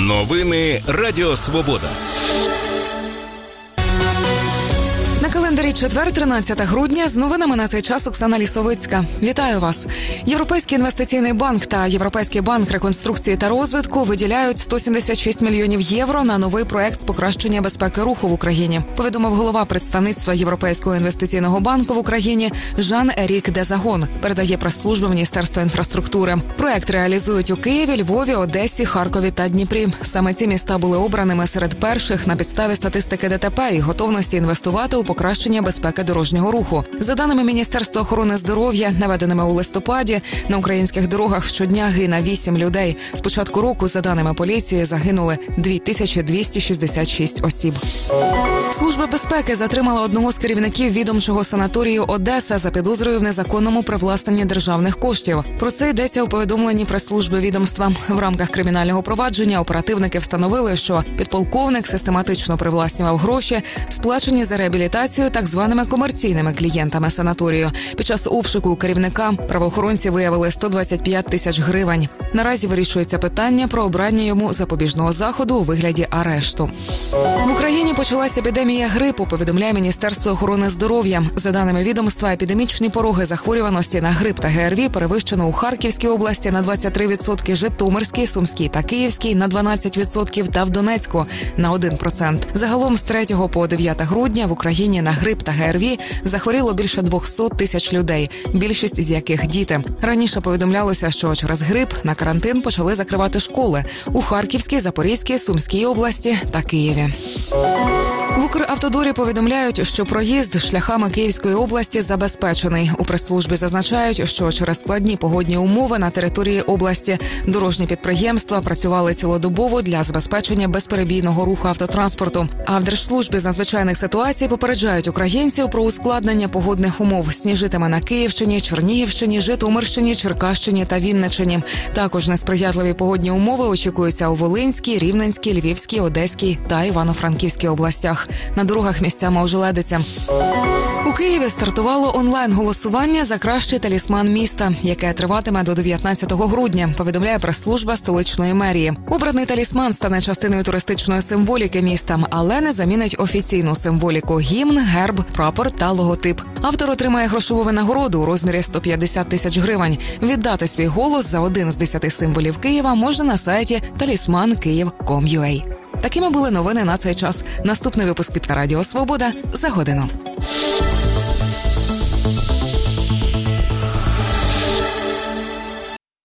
Новини Радіо Свобода. На календарі четвер, 13 грудня. З новинами на цей час Оксана Лісовицька. Вітаю вас. Європейський інвестиційний банк та Європейський банк реконструкції та розвитку виділяють 176 мільйонів євро на новий проект з покращення безпеки руху в Україні. Повідомив голова представництва Європейського інвестиційного банку в Україні Жан-Ерік Дезагон, передає прес-служба Міністерства інфраструктури. Проект реалізують у Києві, Львові, Одесі, Харкові та Дніпрі. Саме ці міста були обраними серед перших на підставі статистики ДТП і готовності інвестувати у покращення безпеки дорожнього руху. За даними Міністерства охорони здоров'я, наведеними у листопаді, на українських дорогах щодня гине 8 людей. З початку року, за даними поліції, загинули 2266 осіб. Служба безпеки затримала одного з керівників відомчого санаторію Одеса за підозрою в незаконному привласненні державних коштів. Про це йдеться у повідомленні прес-служби відомства. В рамках кримінального провадження оперативники встановили, що підполковник систематично привласнював гроші, сплачені за реабілітацію так званими комерційними клієнтами санаторію. Під час обшуку у керівника правоохоронці виявили 125 тисяч гривень. Наразі вирішується питання про обрання йому запобіжного заходу у вигляді арешту. В Україні почалася епідемія грипу, повідомляє Міністерство охорони здоров'я. За даними відомства, епідемічні пороги захворюваності на грип та ГРВІ перевищено у Харківській області на 23%, Житомирській, Сумській та Київській на 12% та в Донецьку на 1%. Загалом з 3 по 9 грудня в Україні на грип та ГРВІ захворіло більше 200 тисяч людей, більшість з яких діти. Раніше повідомлялося, що через грип на карантин почали закривати школи у Харківській, Запорізькій, Сумській області та Києві. В Укравтодорі повідомляють, що проїзд шляхами Київської області забезпечений. У прес-службі зазначають, що через складні погодні умови на території області дорожні підприємства працювали цілодобово для забезпечення безперебійного руху автотранспорту. А в Держслужбі з надзвичайних ситуацій попереджають українців про ускладнення погодних умов. Сніжитиме на Київщині, Чернігівщині, Житомирщині, Черкащині та Вінниччині. Також несприятливі погодні умови очікуються у Волинській, Рівненській, Львівській, Одеській та Івано-Франківській областях. На дорогах місцями ожеледиться. У Києві стартувало онлайн-голосування за кращий талісман міста, яке триватиме до 19 грудня, повідомляє прес-служба столичної мерії. Обраний талісман стане частиною туристичної символіки міста, але не замінить офіційну символіку – гімн, герб, прапор та логотип. Автор отримає грошову винагороду у розмірі 150 тисяч гривень. Віддати свій голос за один з 10 символів Києва можна на сайті talismankiyiv.com.ua. Такими були новини на цей час. Наступний випуск під Радіо Свобода за годину.